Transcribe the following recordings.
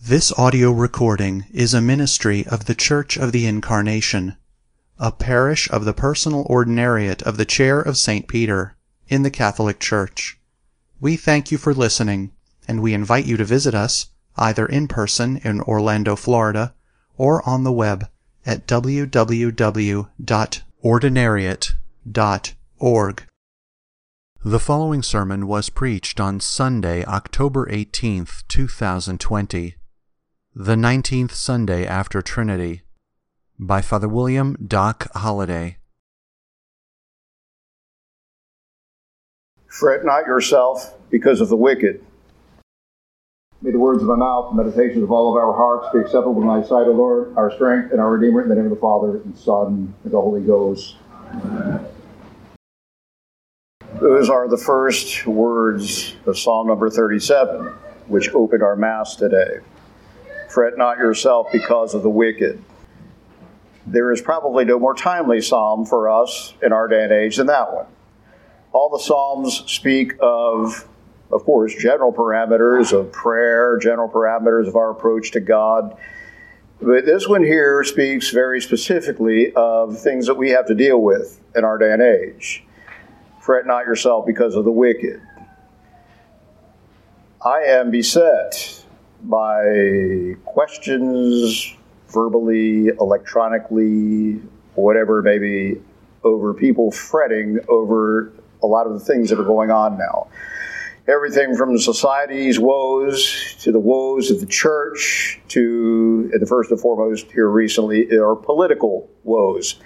This audio recording is a ministry of the Church of the Incarnation, a parish of the Personal Ordinariate of the Chair of St. Peter, in the Catholic Church. We thank you for listening, and we invite you to visit us, either in person in Orlando, Florida, or on the web at www.ordinariate.org. The following sermon was preached on Sunday, October 18th, 2020, the 19th Sunday after Trinity, by Father William Doc Holliday. Fret not yourself because of the wicked. May the words of my mouth and meditations of all of our hearts be acceptable in thy sight, O Lord, our strength and our Redeemer, in the name of the Father, and Son, and the Holy Ghost. Amen. Those are the first words of Psalm number 37, which opened our Mass today. Fret not yourself because of the wicked. There is probably no more timely psalm for us in our day and age than that one. All the psalms speak of course, general parameters of prayer, general parameters of our approach to God. But this one here speaks very specifically of things that we have to deal with in our day and age. Fret not yourself because of the wicked. I am beset by questions, verbally, electronically, whatever it may be, over people fretting over a lot of the things that are going on now. Everything from society's woes to the woes of the church to, and the first and foremost here recently, are political woes.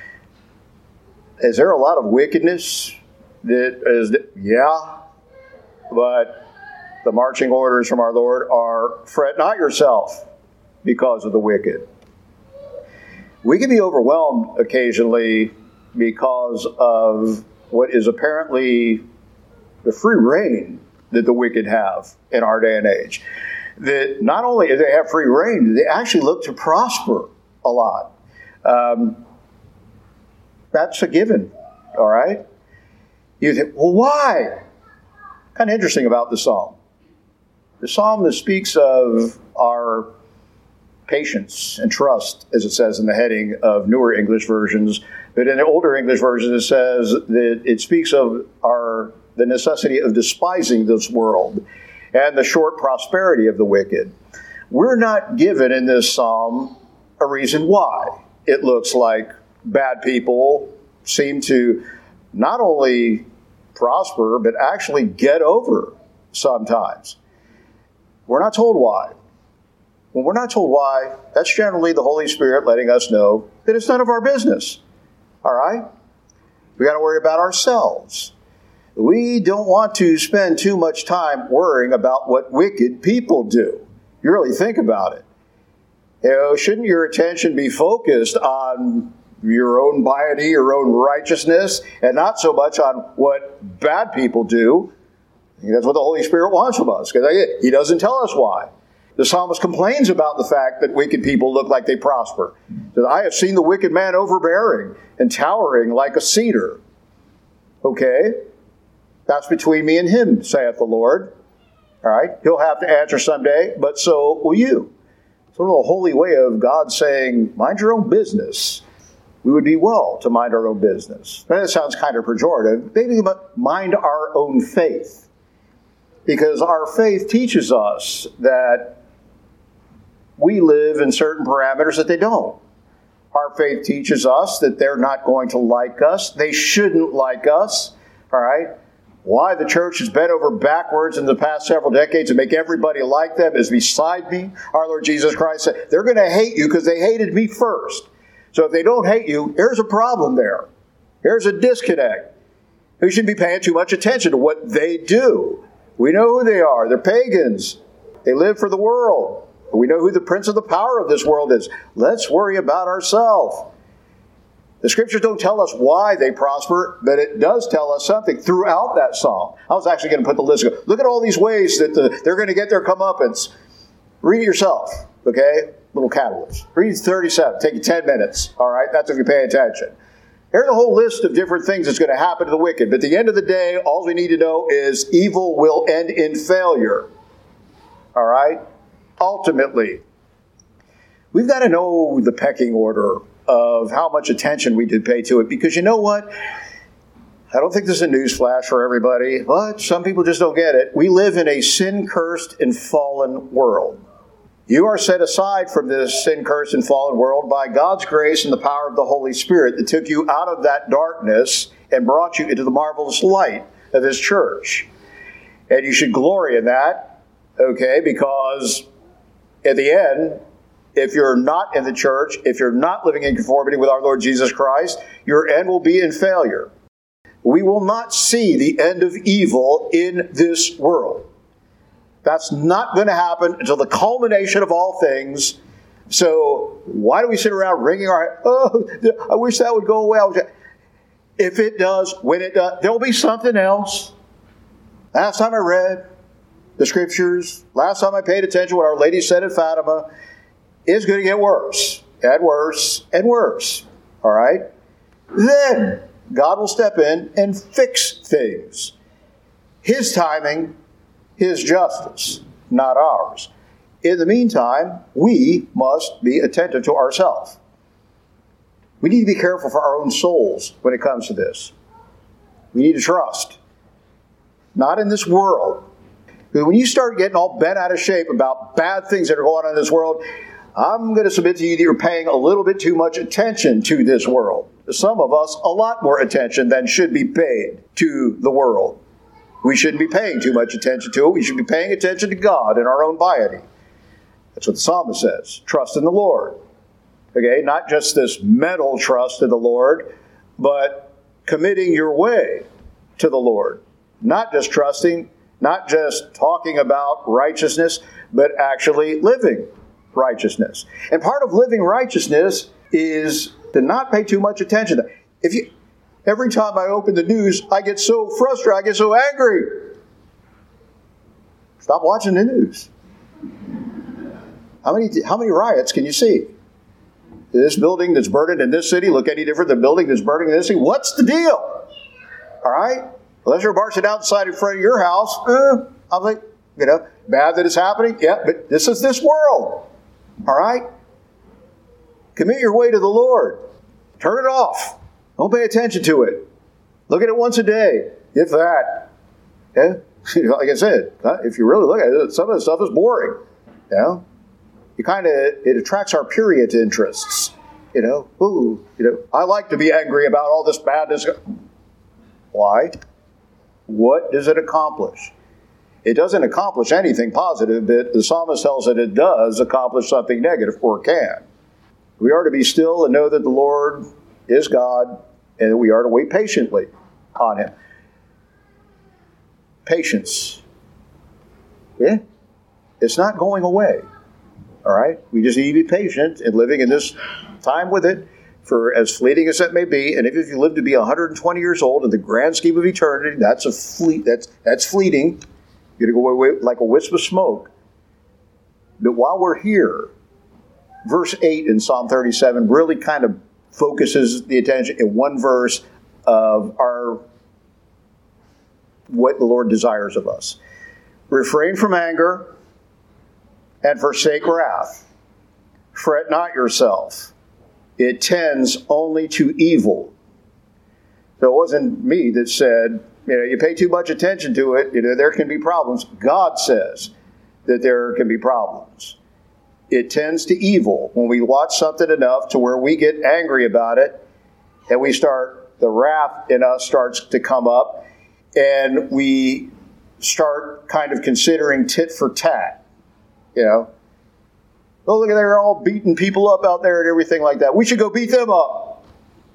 Is there a lot of wickedness? Yeah, but the marching orders from our Lord are, fret not yourself because of the wicked. We can be overwhelmed occasionally because of what is apparently the free reign that the wicked have in our day and age. That not only do they have free reign, they actually look to prosper a lot. That's a given, all right? You think, well, why? Kind of interesting about the psalm. The psalm that speaks of our patience and trust, as it says in the heading of newer English versions, but in the older English versions it says that it speaks of the necessity of despising this world and the short prosperity of the wicked. We're not given in this psalm a reason why. It looks like bad people seem to not only prosper, but actually get over sometimes. We're not told why. When we're not told why, that's generally the Holy Spirit letting us know that it's none of our business. All right? We got to worry about ourselves. We don't want to spend too much time worrying about what wicked people do. You really think about it. Shouldn't your attention be focused on your own piety, your own righteousness, and not so much on what bad people do? I think that's what the Holy Spirit wants from us, because He doesn't tell us why. The psalmist complains about the fact that wicked people look like they prosper. That I have seen the wicked man overbearing and towering like a cedar. Okay, that's between me and him, saith the Lord. All right, he'll have to answer someday, but so will you. It's a little holy way of God saying, mind your own business. We would be well to mind our own business. Now, that sounds kind of pejorative. Maybe mind our own faith. Because our faith teaches us that we live in certain parameters that they don't. Our faith teaches us that they're not going to like us. They shouldn't like us. All right? Why the church has bent over backwards in the past several decades to make everybody like them is beside me. Our Lord Jesus Christ said, they're going to hate you because they hated me first. So if they don't hate you, there's a problem there. There's a disconnect. We shouldn't be paying too much attention to what they do. We know who they are. They're pagans. They live for the world. We know who the prince of the power of this world is. Let's worry about ourselves. The Scriptures don't tell us why they prosper, but it does tell us something throughout that psalm. I was actually going to put the list. Look at all these ways that they're going to get their comeuppance. Read it yourself, okay? Little catalyst. Read 37. Take you 10 minutes, all right? That's if you pay attention. There's a whole list of different things that's going to happen to the wicked. But at the end of the day, all we need to know is evil will end in failure. All right? ultimately, we've got to know the pecking order of how much attention we did pay to it, because you know what? I don't think this is a news flash for everybody, but some people just don't get it. We live in a sin-cursed and fallen world. You are set aside from this sin-cursed and fallen world by God's grace and the power of the Holy Spirit that took you out of that darkness and brought you into the marvelous light of His church. And you should glory in that, okay, because at the end, if you're not in the church, if you're not living in conformity with our Lord Jesus Christ, your end will be in failure. We will not see the end of evil in this world. That's not going to happen until the culmination of all things. So why do we sit around wringing our head? Oh, I wish that would go away. If it does, when it does, there'll be something else. Last time I read the Scriptures, last time I paid attention to what Our Lady said at Fatima, it's going to get worse and worse and worse. All right? Then God will step in and fix things. His timing, His justice, not ours. In the meantime, we must be attentive to ourselves. We need to be careful for our own souls when it comes to this. We need to trust. Not in this world. Because when you start getting all bent out of shape about bad things that are going on in this world, I'm going to submit to you that you're paying a little bit too much attention to this world. Some of us, a lot more attention than should be paid to the world. We shouldn't be paying too much attention to it. We should be paying attention to God and our own piety. That's what the psalmist says. Trust in the Lord. Okay, not just this mental trust in the Lord, but committing your way to the Lord. Not just trusting, not just talking about righteousness, but actually living righteousness. And part of living righteousness is to not pay too much attention. Every time I open the news, I get so frustrated, I get so angry. Stop watching the news. How many riots can you see? This building that's burning in this city look any different than the building that's burning in this city? What's the deal? All right? Unless you're marching outside in front of your house, I'm like, bad that it's happening. Yeah, but this is this world. All right? Commit your way to the Lord. Turn it off. Don't pay attention to it. Look at it once a day, if that. Yeah? Like I said, if you really look at it, some of the stuff is boring. Yeah? It attracts our prurient interests. I like to be angry about all this badness. Why? What does it accomplish? It doesn't accomplish anything positive, but the psalmist tells it does accomplish something negative, or can. We are to be still and know that the Lord is God, and we are to wait patiently on Him. Patience. Yeah? It's not going away. All right? We just need to be patient and living in this time with it, for as fleeting as that may be. And if you live to be 120 years old in the grand scheme of eternity, that's fleeting. You're going to go away like a wisp of smoke. But while we're here, verse 8 in Psalm 37 really kind of focuses the attention in one verse of what the Lord desires of us. Refrain from anger and forsake wrath. Fret not yourself. It tends only to evil. So it wasn't me that said, you pay too much attention to it, there can be problems. God says that there can be problems. It tends to evil. When we watch something enough to where we get angry about it, and the wrath in us starts to come up, and we start kind of considering tit for tat. Oh, look, they're all beating people up out there and everything like that. We should go beat them up.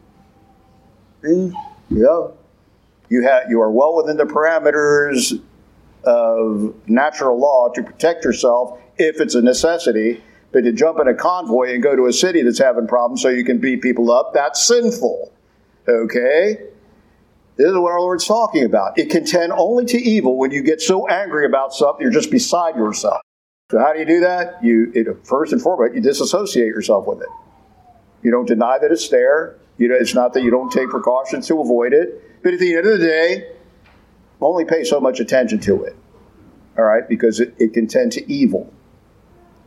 You are well within the parameters of natural law to protect yourself if it's a necessity. But to jump in a convoy and go to a city that's having problems so you can beat people up, that's sinful. Okay? This is what our Lord's talking about. It can tend only to evil when you get so angry about something you're just beside yourself. So how do you do that? First and foremost, you disassociate yourself with it. You don't deny that it's there. It's not that you don't take precautions to avoid it. But at the end of the day, only pay so much attention to it. All right? Because it can tend to evil.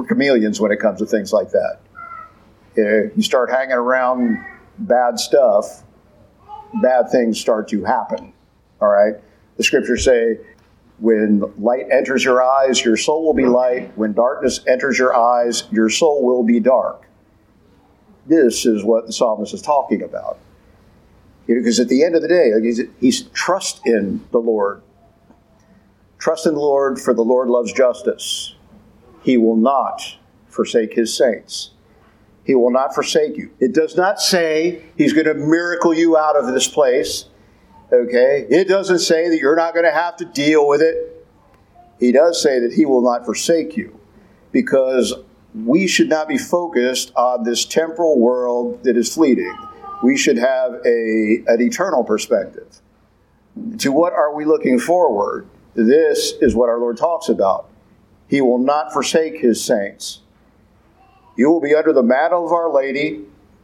we're chameleons when it comes to things like that. You start hanging around bad stuff, bad things start to happen. All right? The scriptures say, when light enters your eyes, your soul will be light. When darkness enters your eyes, your soul will be dark. This is what the psalmist is talking about. Because at the end of the day, he's trust in the Lord. Trust in the Lord, for the Lord loves justice. He will not forsake his saints. He will not forsake you. It does not say he's going to miracle you out of this place. Okay? It doesn't say that you're not going to have to deal with it. He does say that he will not forsake you, because we should not be focused on this temporal world that is fleeting. We should have an eternal perspective. To what are we looking forward? This is what our Lord talks about. He will not forsake his saints. You will be under the mantle of Our Lady,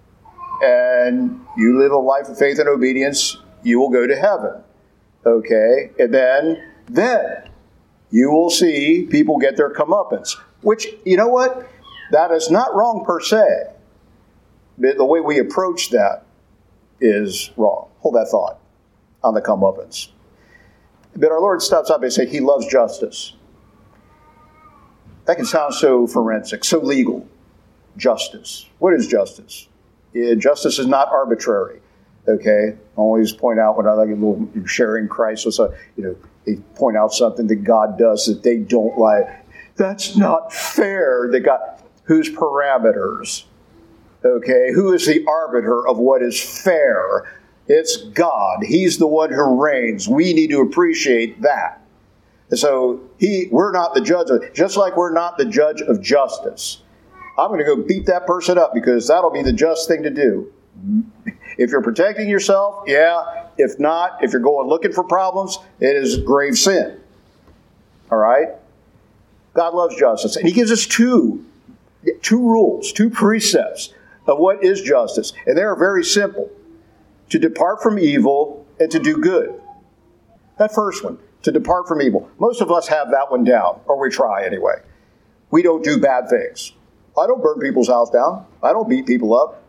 and you live a life of faith and obedience. You will go to heaven. Okay? And then you will see people get their comeuppance. Which, you know what? That is not wrong per se. The way we approach that is wrong. Hold that thought on the comeuppance. But our Lord stops up and says he loves justice. That can sound so forensic, so legal. Justice. What is justice? Justice is not arbitrary. Okay? I always point out when I like a little sharing Christ with they point out something that God does that they don't like. That's not fair. That God, whose parameters? Okay, who is the arbiter of what is fair? It's God. He's the one who reigns. We need to appreciate that. And so we're not the judge of, just like we're not the judge of justice. I'm going to go beat that person up because that'll be the just thing to do. If you're protecting yourself, yeah. If not, if you're going looking for problems, it is grave sin. All right? God loves justice. And he gives us two rules, two precepts of what is justice. And they are very simple. To depart from evil and to do good. That first one, to depart from evil. Most of us have that one down, or we try anyway. We don't do bad things. I don't burn people's house down. I don't beat people up.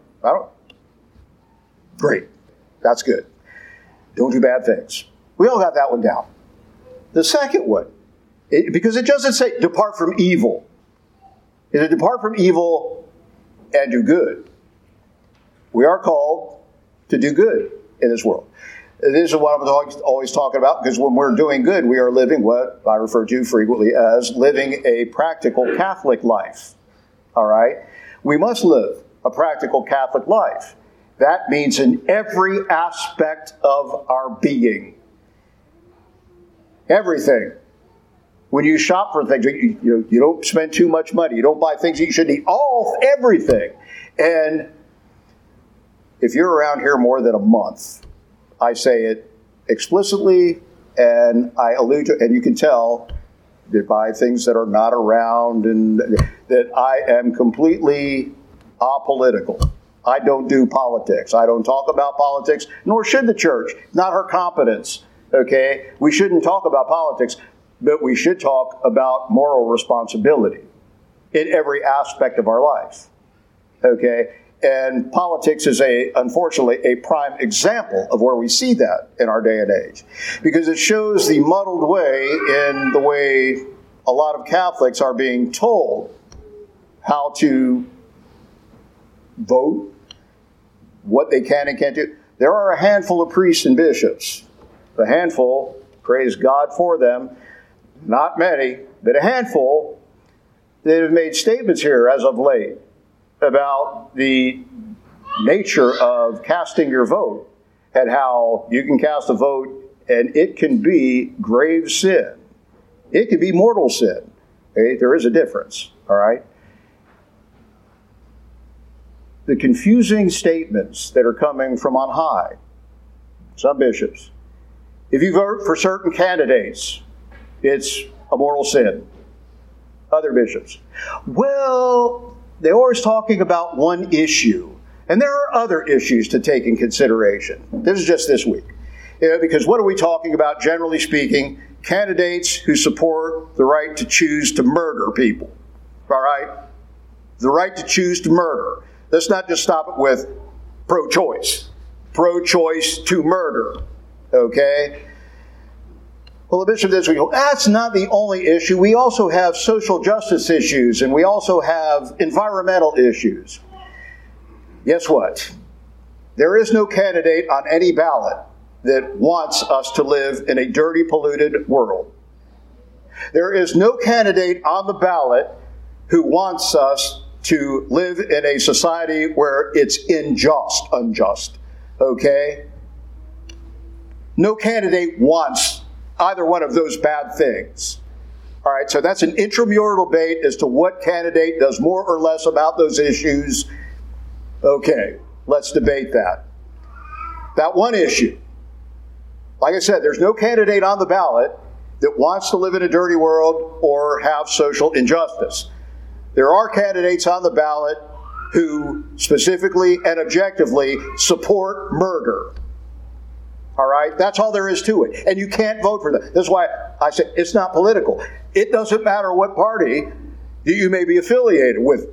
Great. That's good. Don't do bad things. We all got that one down. The second one, because it doesn't say depart from evil. It's depart from evil and do good. We are called to do good in this world. This is what I'm always talking about, because when we're doing good, we are living what I refer to frequently as living a practical Catholic life. All right? We must live a practical Catholic life. That means in every aspect of our being. Everything. When you shop for things, you don't spend too much money. You don't buy things that you shouldn't eat. Everything. And if you're around here more than a month, I say it explicitly, and I allude to, and you can tell that by things that are not around, and that I am completely apolitical. I don't do politics. I don't talk about politics, nor should the church. Not her competence. Okay? We shouldn't talk about politics, but we should talk about moral responsibility in every aspect of our life. Okay? And politics is unfortunately a prime example of where we see that in our day and age. Because it shows the muddled way in the way a lot of Catholics are being told how to vote, what they can and can't do. There are a handful of priests and bishops. A handful, praise God for them, not many, but a handful that have made statements here as of late about the nature of casting your vote and how you can cast a vote and it can be grave sin. It can be mortal sin. Okay? There is a difference, all right? The confusing statements that are coming from on high, some bishops. If you vote for certain candidates, it's a mortal sin. Other bishops. Well, they're always talking about one issue. And there are other issues to take in consideration. This is just this week. Because what are we talking about, generally speaking? Candidates who support the right to choose to murder people. all right? The right to choose to murder. Let's not just stop it with pro-choice. Pro-choice to murder, okay? Well, the bishop this week, that's not the only issue. We also have social justice issues, and we also have environmental issues. Guess what? There is no candidate on any ballot that wants us to live in a dirty, polluted world. There is no candidate on the ballot who wants us to live in a society where it's unjust, okay? No candidate wants either one of those bad things. All right, so that's an intramural debate as to what candidate does more or less about those issues. Okay, let's debate that. That one issue. Like I said, there's no candidate on the ballot that wants to live in a dirty world or have social injustice. There are candidates on the ballot who specifically and objectively support murder. All right? That's all there is to it. And you can't vote for that. That's why I say it's not political. It doesn't matter what party that you may be affiliated with.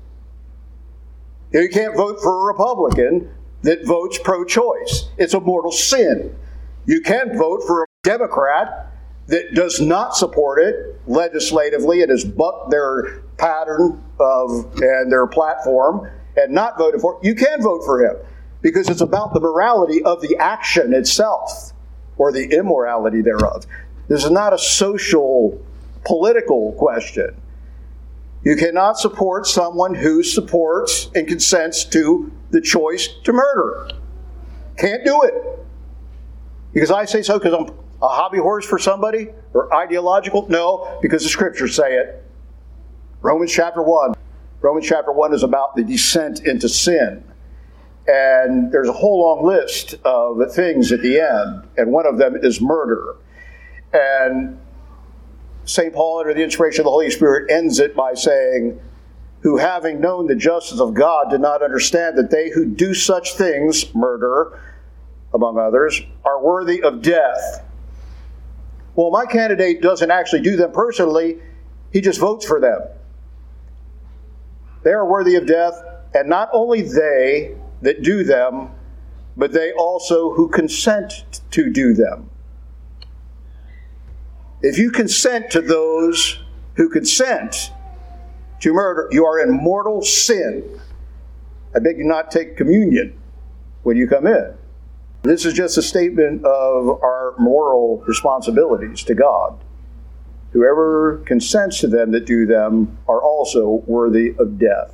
You can't vote for a Republican that votes pro-choice. It's a mortal sin. You can vote for a Democrat that does not support it legislatively and has bucked their pattern and their platform and not voted for it. You can vote for him because it's about the morality of the action itself or the immorality thereof. This is not a social, political question. You cannot support someone who supports and consents to the choice to murder. Can't do it. Because I say so because I'm a hobby horse for somebody or ideological? No, because the scriptures say it. Romans chapter 1. Romans chapter 1 is about the descent into sin. And there's a whole long list of things at the end. And one of them is murder. And St. Paul, under the inspiration of the Holy Spirit, ends it by saying, who having known the justice of God did not understand that they who do such things, murder, among others, are worthy of death. Well, my candidate doesn't actually do them personally. He just votes for them. They are worthy of death, and not only they that do them, but they also who consent to do them. If you consent to those who consent to murder, you are in mortal sin. I beg you not take communion when you come in. This is just a statement of our moral responsibilities to God. Whoever consents to them that do them are also worthy of death.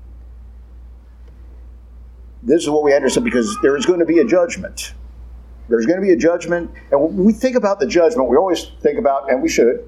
This is what we understand because there is going to be a judgment. There's going to be a judgment. And when we think about the judgment, we always think about, and we should,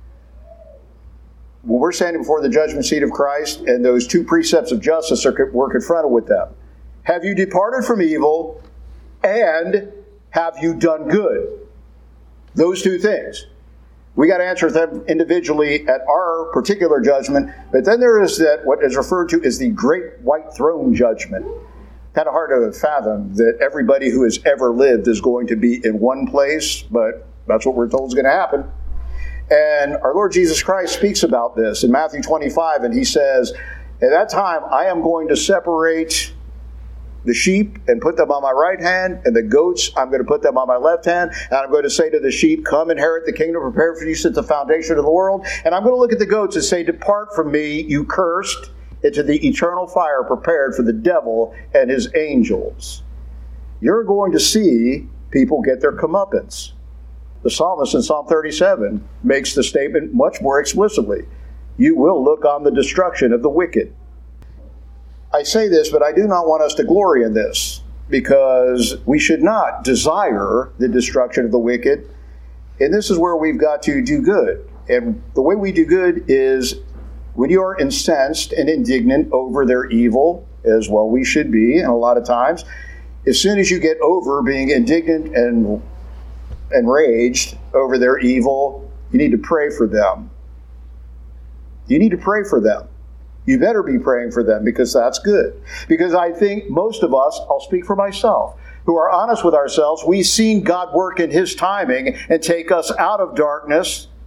when we're standing before the judgment seat of Christ and those two precepts of justice we're confronted with them. Have you departed from evil and have you done good? Those two things. We got to answer them individually at our particular judgment. But then there is that what is referred to as the great white throne judgment. Kind of hard to fathom that everybody who has ever lived is going to be in one place, but that's what we're told is going to happen. And our Lord Jesus Christ speaks about this in Matthew 25, and he says, at that time I am going to separate the sheep and put them on my right hand, and the goats I'm going to put them on my left hand, and I'm going to say to the sheep, come inherit the kingdom prepared for you since the foundation of the world. And I'm going to look at the goats and say, depart from me, you cursed, into the eternal fire prepared for the devil and his angels. You're going to see people get their comeuppance. The psalmist in Psalm 37 makes the statement much more explicitly. You will look on the destruction of the wicked. I say this, but I do not want us to glory in this, because we should not desire the destruction of the wicked. And this is where we've got to do good. And the way we do good is when you are incensed and indignant over their evil, as well we should be, and a lot of times, as soon as you get over being indignant and enraged over their evil, you need to pray for them. You need to pray for them. You better be praying for them, because that's good. Because I think most of us, I'll speak for myself, who are honest with ourselves, we've seen God work in His timing and take us out of darkness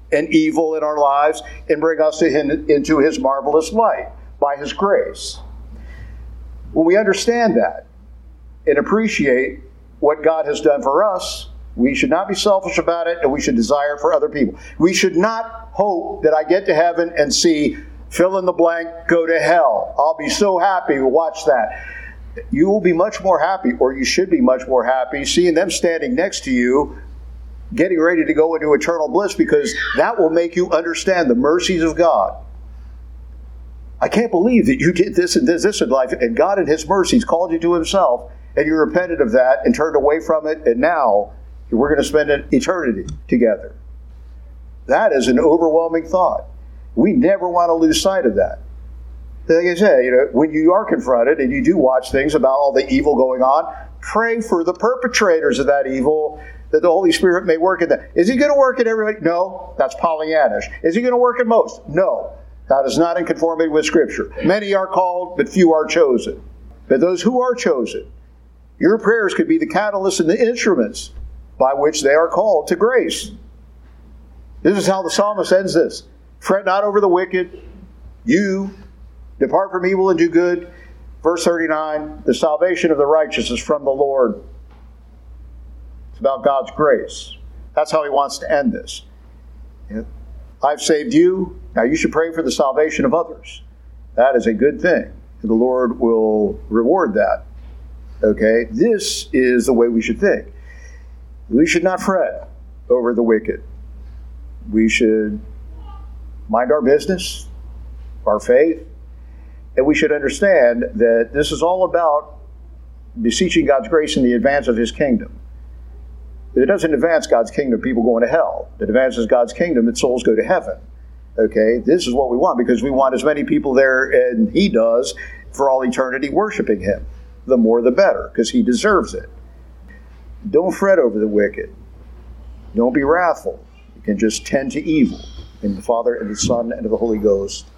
and evil in our lives and bring us into His marvelous light by His grace. When we understand that and appreciate what God has done for us, we should not be selfish about it, and we should desire it for other people. We should not hope that I get to heaven and see fill in the blank, go to hell. I'll be so happy to watch that. You will be much more happy, or you should be much more happy, seeing them standing next to you, getting ready to go into eternal bliss, because that will make you understand the mercies of God. I can't believe that you did this and this in life, and God in His mercies called you to Himself, and you repented of that and turned away from it, and now we're going to spend an eternity together. That is an overwhelming thought. We never want to lose sight of that. Like I say, when you are confronted and you do watch things about all the evil going on, pray for the perpetrators of that evil, that the Holy Spirit may work in that. Is He going to work in everybody? No, that's Pollyannish. Is He going to work in most? No, that is not in conformity with Scripture. Many are called, but few are chosen. But those who are chosen, your prayers could be the catalyst and the instruments by which they are called to grace. This is how the psalmist ends this. Fret not over the wicked. You depart from evil and do good. Verse 39, the salvation of the righteous is from the Lord. It's about God's grace. That's how he wants to end this. I've saved you. Now you should pray for the salvation of others. That is a good thing. The Lord will reward that. Okay? This is the way we should think. We should not fret over the wicked. We should mind our business, our faith, and we should understand that this is all about beseeching God's grace in the advance of His kingdom. It doesn't advance God's kingdom, people going to hell. It advances God's kingdom that souls go to heaven. Okay? This is what we want, because we want as many people there, and He does, for all eternity worshiping Him. The more the better, because He deserves it. Don't fret over the wicked. Don't be wrathful. You can just tend to evil. In the Father, and the Son, and of the Holy Ghost.